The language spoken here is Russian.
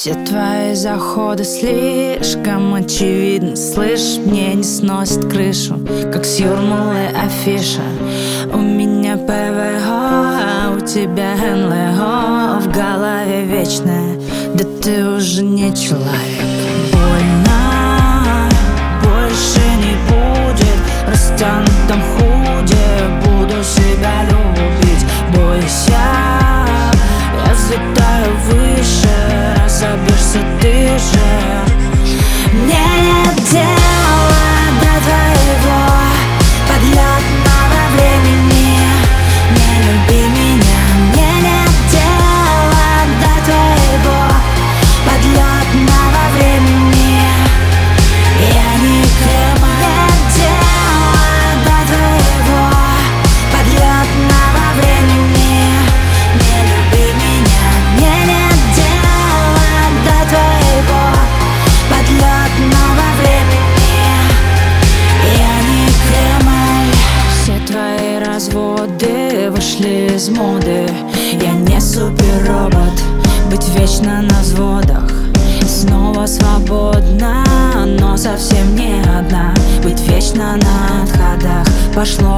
Все твои заходы слишком очевидны. Слышь, мне не сносит крышу, как с Юрмалы афиша. У меня ПВО, а у тебя НЛО. В голове вечное, да ты уже не человек. Больно, больше не будет. Растянут там худе, буду себя любить. Бойся, я взлетаю выше, разобьешься ты же. Мне нет дела до твоего подлетного времени. Не люби меня. Мне нет дела до твоего подлетного времени. Я не Крым. Нет дела до твоего подлетного времени. Не люби меня. Мне нет дела до твоего подлетного времени. Я не Кремль. Все твои разводы вышли из моды. Я не суперробот, быть вечно на взводах. Снова свободна, но совсем не одна. Быть вечно на отходах. Пошло